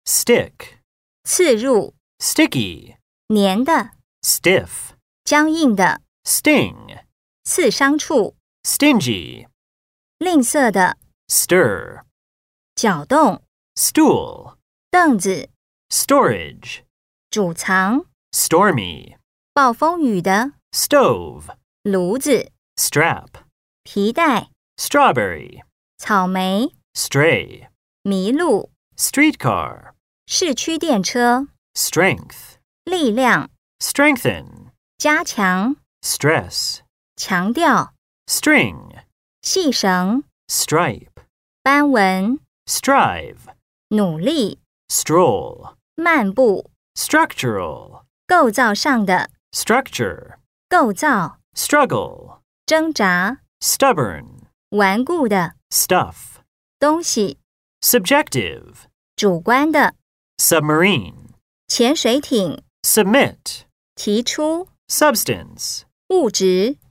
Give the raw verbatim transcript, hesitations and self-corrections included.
stick, 刺入， sticky, 黏的， stiff, 僵硬的， sting, 刺伤处， stingy, 吝啬的， stir, 搅动， stool, 凳子， storage, 储藏， stormy, 暴风雨的， stove, 炉子， strap, 皮带， strawberry, 草莓， stray, 麋鹿， streetcar, 市区电车， strength, 力量， strengthen, 加强， stress, 强调， string, 细绳， stripe, 斑纹， strive, 努力， stroll, 漫步， structural, 构造上的， structure, 构造， struggle, 挣扎， stubborn, 顽固的， stuff, 东西， subjective, 主观的， submarine, 潜水艇， submit, 提出， substance. 物质。